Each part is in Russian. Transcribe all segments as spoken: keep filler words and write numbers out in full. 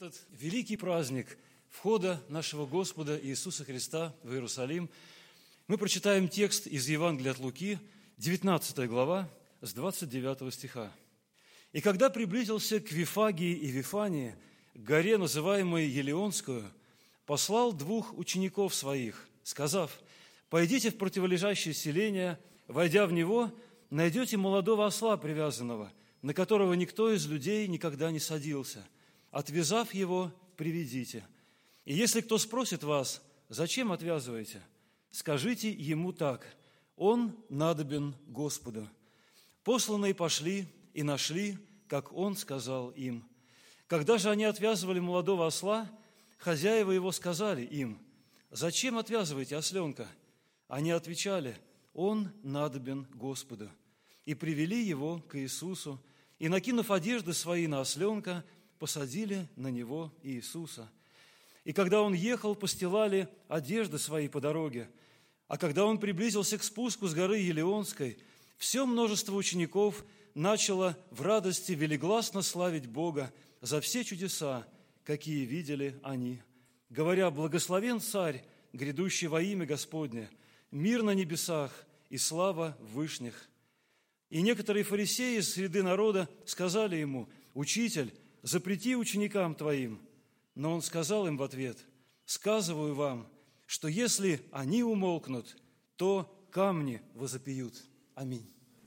этот великий праздник входа нашего Господа Иисуса Христа в Иерусалим мы прочитаем текст из Евангелия от Луки, девятнадцатая глава, с двадцать девятого стиха. «И когда приблизился к Вифагии и Вифании, к горе, называемой Елеонскую, послал двух учеников своих, сказав: «Пойдите в противолежащее селение, войдя в него, найдете молодого осла привязанного, на которого никто из людей никогда не садился. Отвязав его, приведите. И если кто спросит вас: зачем отвязываете, скажите ему так: он надобен Господу». Посланные пошли и нашли, как он сказал им. Когда же они отвязывали молодого осла, хозяева его сказали им: «Зачем отвязываете осленка?» Они отвечали: «Он надобен Господу». И привели его к Иисусу, и, накинув одежды свои на осленка, посадили на него Иисуса. И когда он ехал, постилали одежды свои по дороге. А когда он приблизился к спуску с горы Елеонской, все множество учеников начало в радости велигласно славить Бога за все чудеса, какие видели они, говоря: «Благословен Царь, грядущий во имя Господне, мир на небесах и слава в вышних». И некоторые фарисеи из среды народа сказали ему: «Учитель, запрети ученикам твоим». Но он сказал им в ответ: «Сказываю вам, что если они умолкнут, то камни возопьют». Аминь.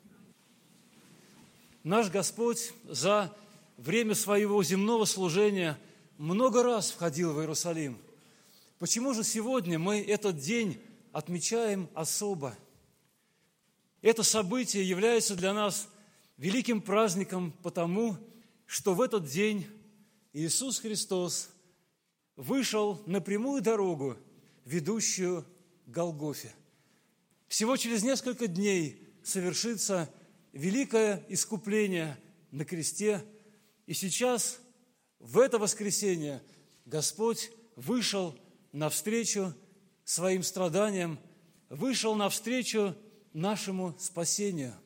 Наш Господь за время своего земного служения много раз входил в Иерусалим. Почему же сегодня мы этот день отмечаем особо? Это событие является для нас великим праздником потому, что в этот день Иисус Христос вышел на прямую дорогу, ведущую к Голгофе. Всего через несколько дней совершится великое искупление на кресте, и сейчас, в это воскресенье, Господь вышел навстречу своим страданиям, вышел навстречу нашему спасению.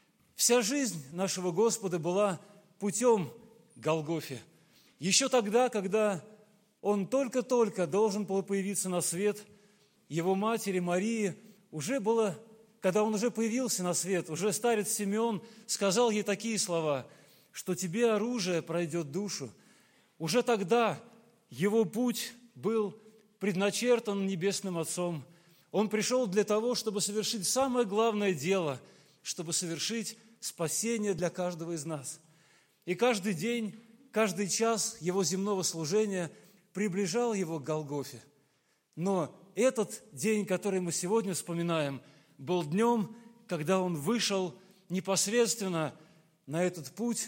Вся жизнь нашего Господа была путем к Голгофе. Еще тогда, когда Он только-только должен был появиться на свет, Его матери Марии уже было, когда Он уже появился на свет, уже старец Симеон сказал ей такие слова, что «тебе оружие пройдет душу». Уже тогда Его путь был предначертан Небесным Отцом. Он пришел для того, чтобы совершить самое главное дело, чтобы совершить спасение для каждого из нас. И каждый день, каждый час Его земного служения приближал Его к Голгофе. Но этот день, который мы сегодня вспоминаем, был днем, когда Он вышел непосредственно на этот путь,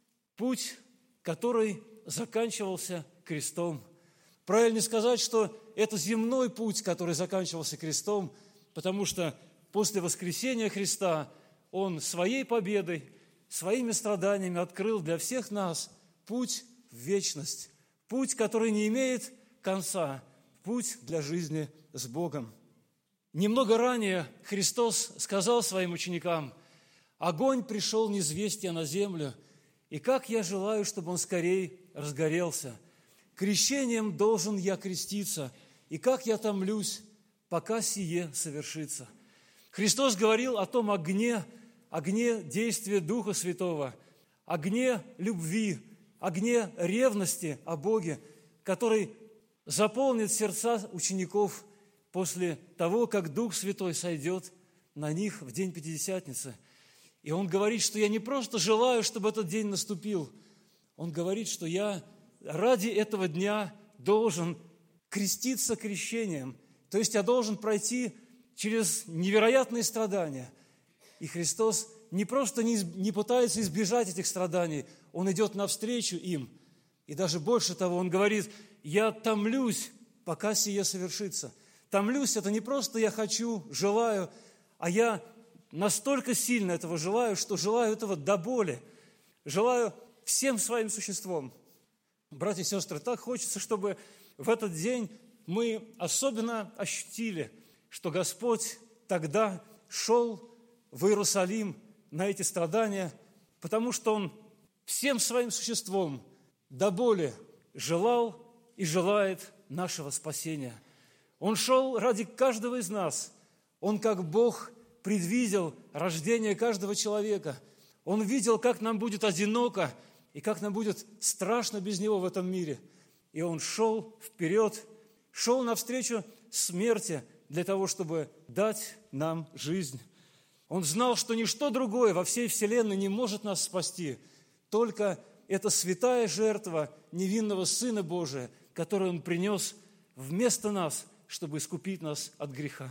путь, который заканчивался крестом. Правильно сказать, что это земной путь, который заканчивался крестом, потому что после воскресения Христа Он своей победой, своими страданиями открыл для всех нас путь в вечность, путь, который не имеет конца, путь для жизни с Богом. Немного ранее Христос сказал своим ученикам: «Огонь пришел низвестия на землю, и как я желаю, чтобы он скорей разгорелся. Крещением должен я креститься, и как я томлюсь, пока сие совершится». Христос говорил о том огне, огне действия Духа Святого, огне любви, огне ревности о Боге, который заполнит сердца учеников после того, как Дух Святой сойдет на них в день Пятидесятницы. И Он говорит, что я не просто желаю, чтобы этот день наступил, Он говорит, что я ради этого дня должен креститься крещением, то есть я должен пройти через невероятные страдания. И Христос не просто не, не пытается избежать этих страданий, Он идет навстречу им. И даже больше того, Он говорит: «Я томлюсь, пока сие совершится». Томлюсь – это не просто «я хочу, желаю», а я настолько сильно этого желаю, что желаю этого до боли, желаю всем своим существом. Братья и сестры, так хочется, чтобы в этот день мы особенно ощутили, что Господь тогда шел в Иерусалим на эти страдания, потому что Он всем своим существом до боли желал и желает нашего спасения. Он шел ради каждого из нас. Он, как Бог, предвидел рождение каждого человека. Он видел, как нам будет одиноко и как нам будет страшно без Него в этом мире. И Он шел вперед, шел навстречу смерти для того, чтобы дать нам жизнь. Он знал, что ничто другое во всей вселенной не может нас спасти, только эта святая жертва невинного Сына Божия, которую Он принес вместо нас, чтобы искупить нас от греха.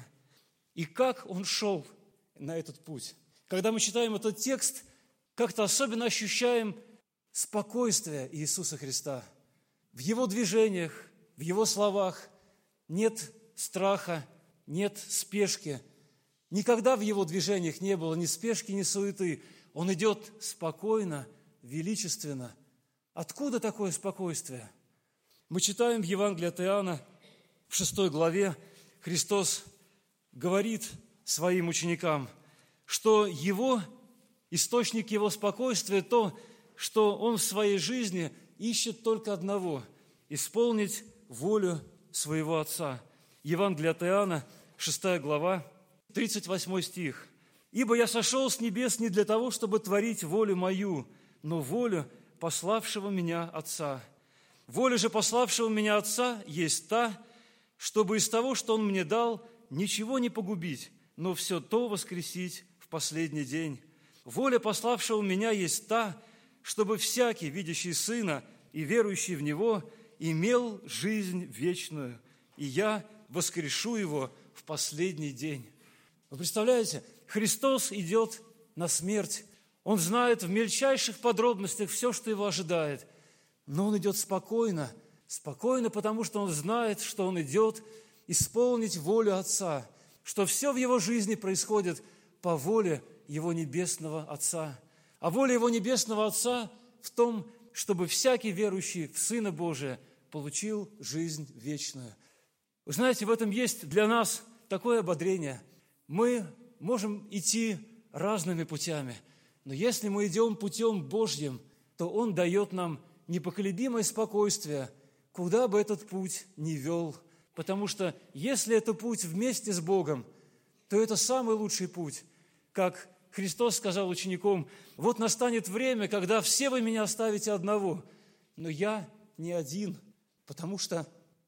И как Он шел на этот путь. Когда мы читаем этот текст, как-то особенно ощущаем спокойствие Иисуса Христа. В Его движениях, в Его словах нет страха, нет спешки. Никогда в Его движениях не было ни спешки, ни суеты. Он идет спокойно, величественно. Откуда такое спокойствие? Мы читаем в Евангелии от Иоанна, в шестой главе, Христос говорит своим ученикам, что Его, источник Его спокойствия, то, что Он в своей жизни ищет только одного – исполнить волю своего Отца. Евангелие от Иоанна, шестая глава, тридцать восьмой стих. «Ибо я сошел с небес не для того, чтобы творить волю мою, но волю пославшего меня Отца. Воля же пославшего меня Отца есть та, чтобы из того, что Он мне дал, ничего не погубить, но все то воскресить в последний день. Воля пославшего меня есть та, чтобы всякий, видящий Сына и верующий в Него, имел жизнь вечную, и я воскрешу его в последний день». Вы представляете, Христос идет на смерть. Он знает в мельчайших подробностях все, что его ожидает. Но Он идет спокойно, спокойно, потому что Он знает, что Он идет исполнить волю Отца, что все в его жизни происходит по воле Его Небесного Отца. А воля Его Небесного Отца в том, чтобы всякий верующий в Сына Божия получил жизнь вечную. Вы знаете, в этом есть для нас такое ободрение. Мы можем идти разными путями, но если мы идем путем Божьим, то Он дает нам непоколебимое спокойствие, куда бы этот путь ни вел. Потому что если это путь вместе с Богом, то это самый лучший путь. Как Христос сказал ученикам: «Вот настанет время, когда все вы меня оставите одного, но я не один, потому что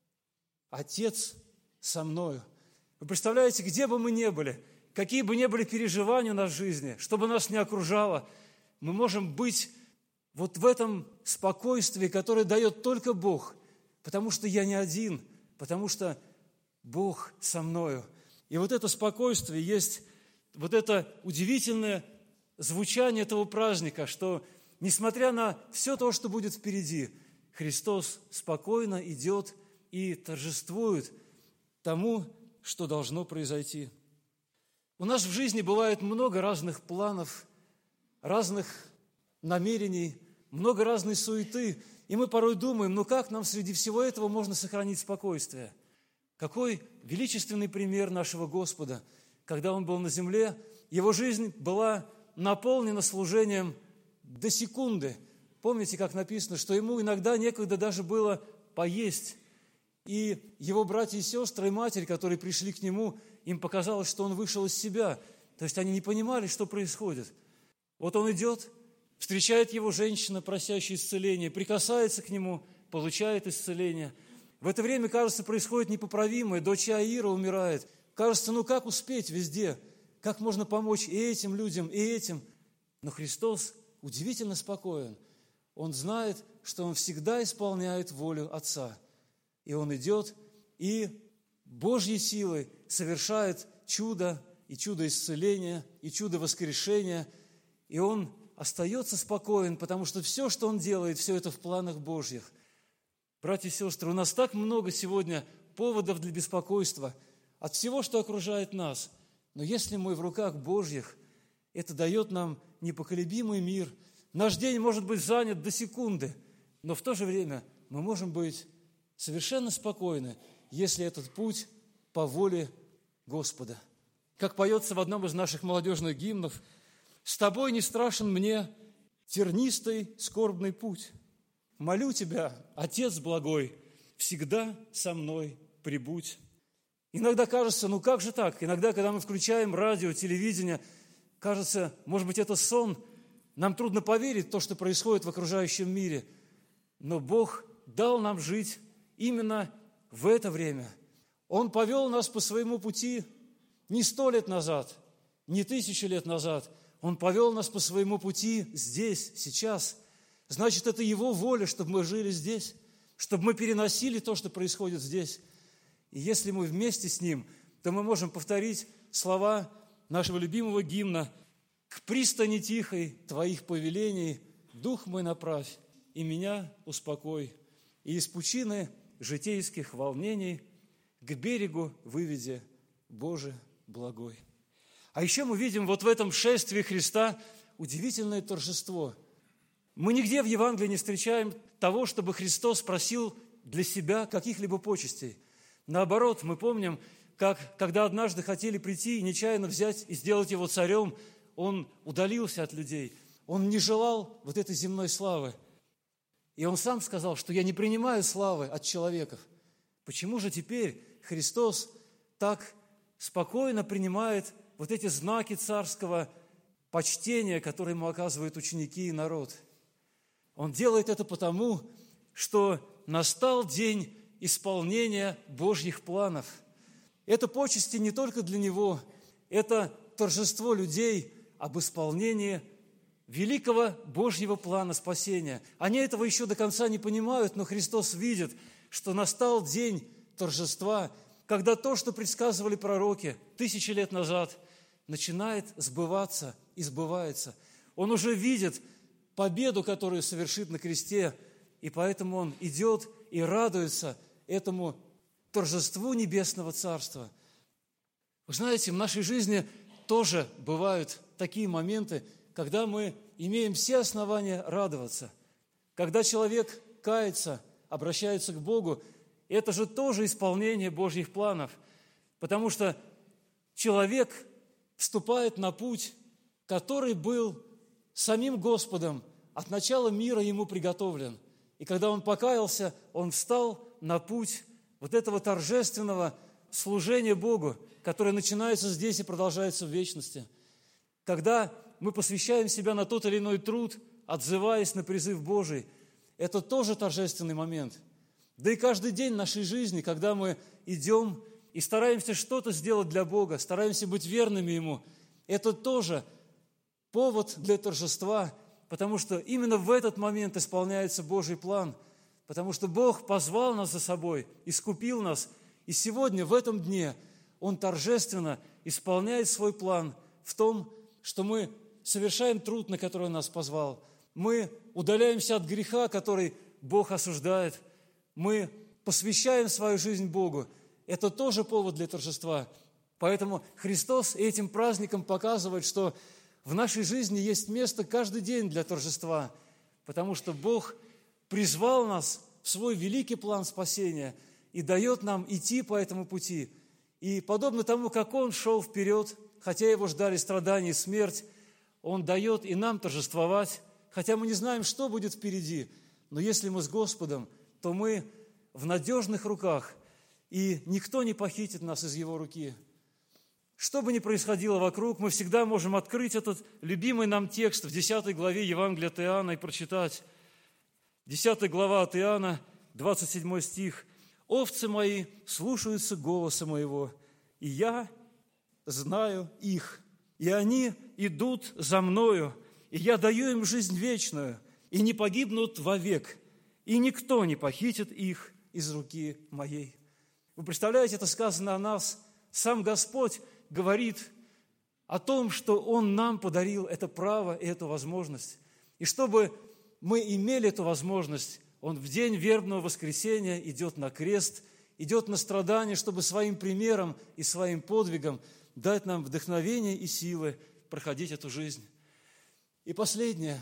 Отец со мною». Вы представляете, где бы мы ни были, какие бы ни были переживания у нас в жизни, что бы нас ни окружало, мы можем быть вот в этом спокойствии, которое дает только Бог, потому что я не один, потому что Бог со мною. И вот это спокойствие есть вот это удивительное звучание этого праздника, что, несмотря на все то, что будет впереди, Христос спокойно идет и торжествует тому, что должно произойти. У нас в жизни бывает много разных планов, разных намерений, много разной суеты, и мы порой думаем, ну как нам среди всего этого можно сохранить спокойствие? Какой величественный пример нашего Господа, когда Он был на земле, Его жизнь была наполнена служением до секунды. Помните, как написано, что Ему иногда некогда даже было поесть. И Его братья и сестры, и матерь, которые пришли к Нему, им показалось, что Он вышел из себя. То есть они не понимали, что происходит. Вот Он идет, встречает Его женщина, просящая исцеления, прикасается к Нему, получает исцеление. В это время, кажется, происходит непоправимое. Дочь Иаира умирает. Кажется, ну как успеть везде? Как можно помочь и этим людям, и этим? Но Христос удивительно спокоен. Он знает, что Он всегда исполняет волю Отца. И Он идет и Божьей силой совершает чудо, и чудо исцеления, и чудо воскрешения. И Он остается спокоен, потому что все, что Он делает, все это в планах Божьих. Братья и сестры, у нас так много сегодня поводов для беспокойства от всего, что окружает нас. Но если мы в руках Божьих, это дает нам непоколебимый мир. Наш день может быть занят до секунды, но в то же время мы можем быть совершенно спокойны, если этот путь по воле Господа. Как поется в одном из наших молодежных гимнов: «С тобой не страшен мне тернистый скорбный путь, Молю Тебя, Отец благой, всегда со мной прибудь. Иногда кажется, ну как же так? Иногда, когда мы включаем радио, телевидение, кажется, может быть, это сон. Нам трудно поверить в то, что происходит в окружающем мире. Но Бог дал нам жить именно в это время. Он повел нас по своему пути не сто лет назад, не тысячу лет назад. Он повел нас по своему пути здесь, сейчас. Значит, это Его воля, чтобы мы жили здесь, чтобы мы переносили то, что происходит здесь. И если мы вместе с Ним, то мы можем повторить слова нашего любимого гимна: «К пристани тихой Твоих повелений дух мой направь, и меня успокой, и из пучины житейских волнений к берегу выведи, Боже благой». А еще мы видим вот в этом шествии Христа удивительное торжество. Мы нигде в Евангелии не встречаем того, чтобы Христос просил для себя каких-либо почестей. Наоборот, мы помним, как, когда однажды хотели прийти и нечаянно взять и сделать Его царем, Он удалился от людей. Он не желал вот этой земной славы. И Он сам сказал, что «я не принимаю славы от человеков». Почему же теперь Христос так спокойно принимает вот эти знаки царского почтения, которые Ему оказывают ученики и народ? Он делает это потому, что настал день исполнения Божьих планов. Это почести не только для Него, это торжество людей об исполнении великого Божьего плана спасения. Они этого еще до конца не понимают, но Христос видит, что настал день торжества, когда то, что предсказывали пророки тысячи лет назад, начинает сбываться и сбывается. Он уже видит победу, которую совершит на кресте, и поэтому Он идет и радуется этому торжеству Небесного Царства. Вы знаете, в нашей жизни тоже бывают такие моменты, когда мы имеем все основания радоваться. Когда человек кается, обращается к Богу, это же тоже исполнение Божьих планов, потому что человек вступает на путь, который был самим Господом от начала мира ему приготовлен. И когда он покаялся, он встал на путь вот этого торжественного служения Богу, которое начинается здесь и продолжается в вечности. Когда мы посвящаем себя на тот или иной труд, отзываясь на призыв Божий, это тоже торжественный момент. Да и каждый день нашей жизни, когда мы идем и стараемся что-то сделать для Бога, стараемся быть верными Ему, это тоже повод для торжества, потому что именно в этот момент исполняется Божий план, потому что Бог позвал нас за собой, искупил нас, и сегодня, в этом дне, Он торжественно исполняет свой план в том, что мы совершаем труд, на который Он нас позвал, мы удаляемся от греха, который Бог осуждает, мы посвящаем свою жизнь Богу. Это тоже повод для торжества. Поэтому Христос этим праздником показывает, что в нашей жизни есть место каждый день для торжества, потому что Бог призвал нас в свой великий план спасения и дает нам идти по этому пути. И подобно тому, как Он шел вперед, хотя Его ждали страдания и смерть, Он дает и нам торжествовать, хотя мы не знаем, что будет впереди, но если мы с Господом, то мы в надежных руках, и никто не похитит нас из Его руки. Что бы ни происходило вокруг, мы всегда можем открыть этот любимый нам текст в десятой главе Евангелия от Иоанна и прочитать. десятая глава от Иоанна, двадцать седьмой стих. «Овцы мои слушаются голоса моего, и я знаю их, и они идут за мною, и я даю им жизнь вечную, и не погибнут вовек, и никто не похитит их из руки моей». Вы представляете, это сказано о нас. Сам Господь говорит о том, что Он нам подарил это право и эту возможность. И чтобы мы имели эту возможность, Он в день вербного воскресения идет на крест, идет на страдания, чтобы своим примером и своим подвигом дать нам вдохновение и силы проходить эту жизнь. И последнее.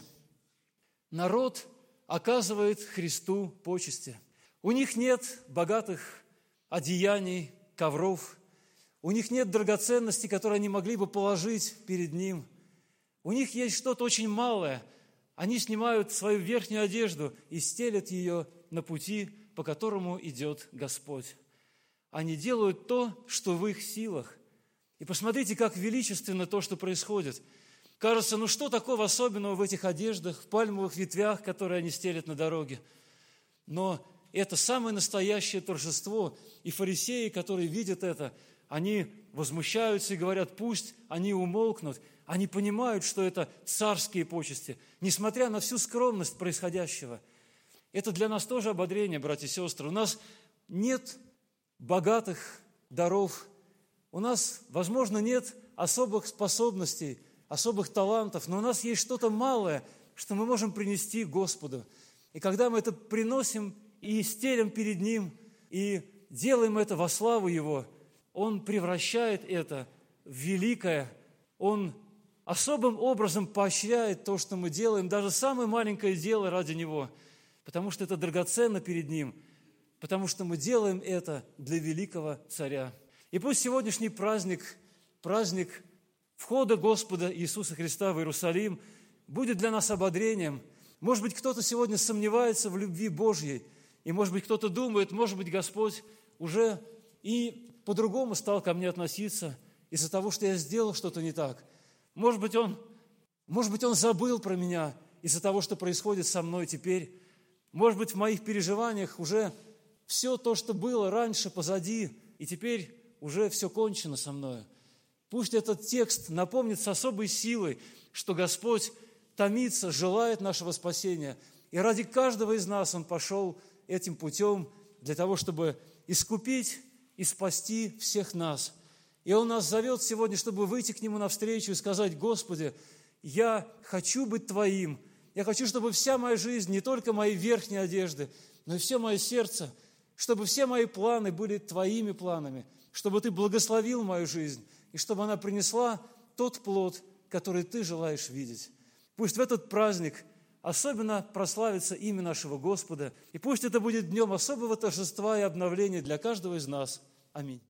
Народ оказывает Христу почести. У них нет богатых одеяний, ковров. У них нет драгоценностей, которые они могли бы положить перед Ним. У них есть что-то очень малое, Они снимают свою верхнюю одежду и стелят ее на пути, по которому идет Господь. Они делают то, что в их силах. И посмотрите, как величественно то, что происходит. Кажется, ну что такого особенного в этих одеждах, в пальмовых ветвях, которые они стелят на дороге? Но это самое настоящее торжество. И фарисеи, которые видят это, они возмущаются и говорят, пусть они умолкнут. Они понимают, что это царские почести, несмотря на всю скромность происходящего. Это для нас тоже ободрение, братья и сестры. У нас нет богатых даров, у нас, возможно, нет особых способностей, особых талантов, но у нас есть что-то малое, что мы можем принести Господу. И когда мы это приносим и стелим перед Ним, и делаем это во славу Его, Он превращает это в великое, Он особым образом поощряет то, что мы делаем, даже самое маленькое дело ради Него, потому что это драгоценно перед Ним, потому что мы делаем это для великого Царя. И пусть сегодняшний праздник, праздник входа Господа Иисуса Христа в Иерусалим будет для нас ободрением. Может быть, кто-то сегодня сомневается в любви Божьей, и, может быть, кто-то думает, может быть, Господь уже и по-другому стал ко мне относиться из-за того, что я сделал что-то не так. Может быть, Он, может быть, Он забыл про меня из-за того, что происходит со мной теперь. Может быть, в моих переживаниях уже все то, что было раньше, позади, и теперь уже все кончено со мною. Пусть этот текст напомнит с особой силой, что Господь томится, желает нашего спасения. И ради каждого из нас Он пошел этим путем для того, чтобы искупить и спасти всех нас. И Он нас зовет сегодня, чтобы выйти к Нему навстречу и сказать: Господи, я хочу быть Твоим. Я хочу, чтобы вся моя жизнь, не только мои верхние одежды, но и все мое сердце, чтобы все мои планы были Твоими планами, чтобы Ты благословил мою жизнь, и чтобы она принесла тот плод, который Ты желаешь видеть. Пусть в этот праздник особенно прославится имя нашего Господа, и пусть это будет днем особого торжества и обновления для каждого из нас. Аминь.